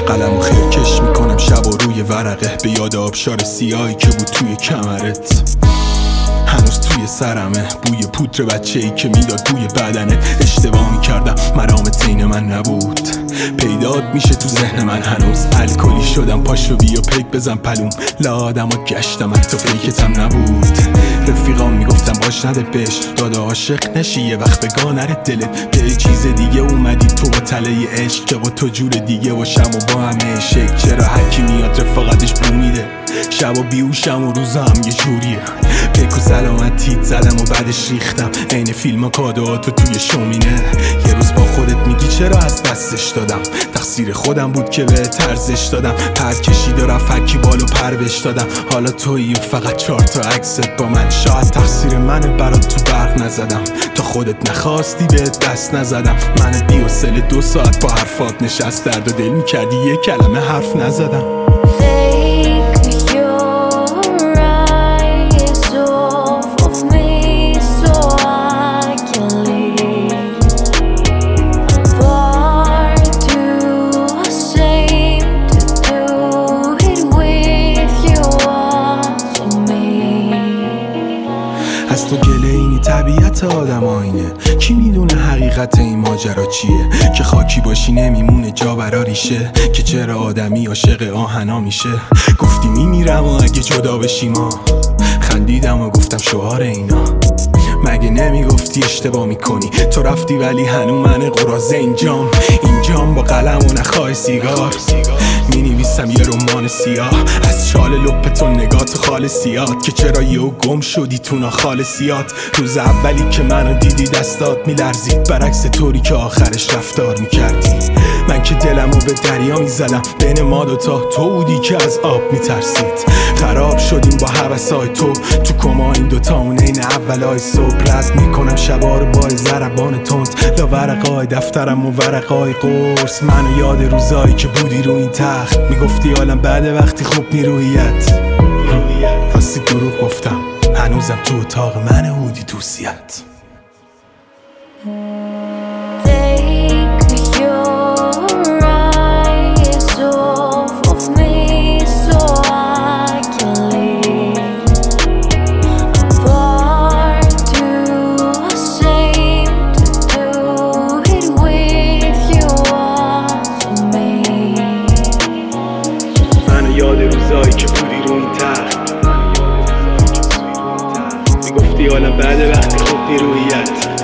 قلم و خیرکش میکنم شب و روی ورقه، به یاد آبشار سیاهی که بود توی کمرت. هنوز توی سرمه بوی پودر بچه‌ای که میداد توی بدنت. اشتباه میکردم مرامت عین من نبود، پیدات میشه تو ذهن من هنوز. الکلی شدم پاشو بیا پیک بزن پلوم، لا آدم ها گشتم حتی پیکتم نبود. رفیقام میگفتم باش نده بش، دادا عاشق نشی یه وقت بگاه نره دلت. به چیز دیگه اومدی تو با تله عشق، که با تو جور دیگه باشم و با همه شک. چرا هرکی میاد رفاقتش بو میده، شب و بیوشم و روزا هم یه جوریه. پیک و سلامتیت زدم و بعدش ریختم عین فیلم و کادوهاتو توی شومینه. یه روز با خودت میگی چرا از دستش دادم، تقصیر خودم بود که به ترزش دادم. پر کشید و رفت هرکی بالو پر بش دادم. حالا تویی و فقط 4 تا عکست با من. شاید تقصیر منه برات تو برق نزدم، تا خودت نخواستی به دست نزدم. من بی‌حوصله 2 ساعت با حرفات نشست، درد و دل میکردی یه کلمه حرف نزدم. از تو گله اینی طبیعت آدم آینه، کی میدونه حقیقت این ماجرا چیه؟ که خاکی باشی نمیمونه جا برا ریشه، که چرا آدمی عاشق آهنا میشه. گفتی میمیرم و اگه جدا بشی ما، خندیدم و گفتم شعار اینا. مگه نمیگفتی اشتباه میکنی؟ تو رفتی ولی هنو من قراضه اینجام با قلم و نخای سیگار مینویسم یه رمان سیاه از چال لپتون نگات خالصیات. که چرا یهو گم شدی تو ناخالصیات؟ روز اولی که منو دیدی دستات میلرزید، برعکس طوری که آخرش رفتار میکردی. من که دلمو به دریا میزدم، بین ما دوتا تو بودی که از آب میترسید. خراب شدیم با هوسای تو کما این دوتامون این اولای صبح. رد میکنم شبا رو با ضربان تند، لا ورقای دفترم و ورقای قرص. منو یاد روزایی که بودی رو این تخت، میگفتی عالم بعد وقتی خوب نیرویت. راستی دروغ گفتم، هنوزم تو اتاق من هودی توصیت. یاد روزایی که بودی رو این تخت، میگفتی عالم بعد وقتی خوب نیرویت.